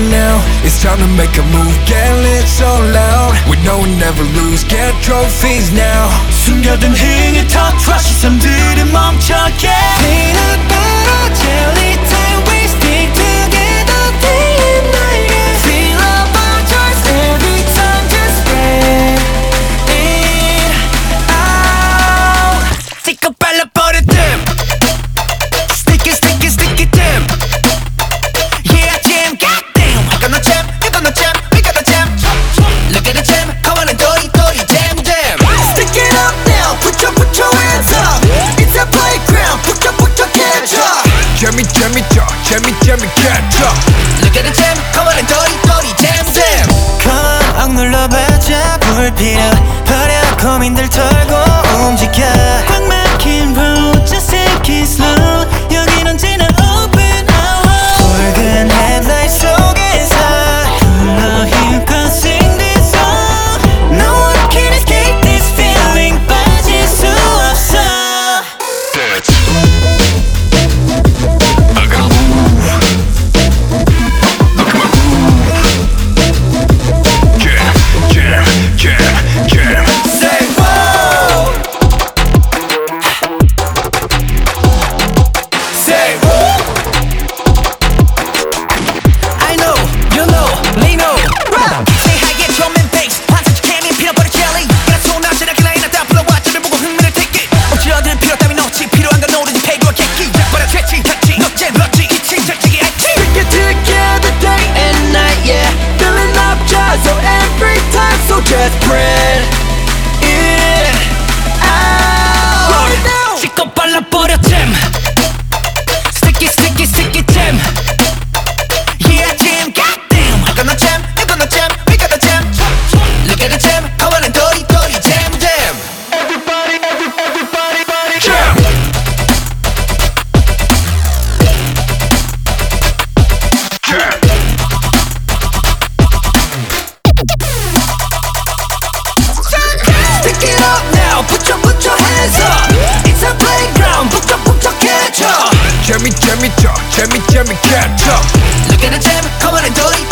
now. It's time to make a move, get lit so loud. We know we never lose, get trophies now. 숨겨둔 흥을 터트려 시선들은 멈춰게. Peanut butter jelly time, we stick together day and night. Feel our choice every time, just spread it out. 찍고 발라버려 dim. Stick it, stick it, stick it dim. Yeah jam, goddamn. I got no jam, you got no jam, we got no jam. Look at the jam, come on and dory dory jam jam. Stick it up now, put your hands up. It's a playground, put your catch up. Jammy, jammy, jammy, jammy, catch up. Look at the jam, come on and dory dory jam jam. Come on, 억눌러봐자 불필요 버려 고민들 털고 움직여. 꽉 막힌 road, just take it slow. 여긴 언제나 open hour. 붉은 headlight 속에서 흘러힘껏 sing this song. No one can escape this feeling, 빠질 수 없어. Dance. I gotta move. Look at my move. Jam, jam, jam, jam. Say whoa. Say whoa. I know, you know, they know. Say hi, get drum and bass. 반사지 candy, peanut butter jelly. 그냥 손 아시나게 라인을 다 불러와. 저를 보고 흥미를 take it. 어찌어든 필요 따윈 없지. 필요한 건 오로지 패기와 객기. 약발아 퇴치, 터치. 넉제, 럭지. 이층 절직이 알지. Stick it together day and night, yeah. Filling up jars, so every time, so just spread it out. 찍고 발라버려 jam. Stick it, stick it, stick it jam. Yeah jam, goddamn. I got no jam, you got no jam, we got no jam. Look at the jam, come on and dory dory jam jam. Everybody, jam. Jam. Stick it up now, put your hands up. It's a playground, put your catch up. Jammy, jammy, jammy, jammy, catch up. Look at the jam, come on and dory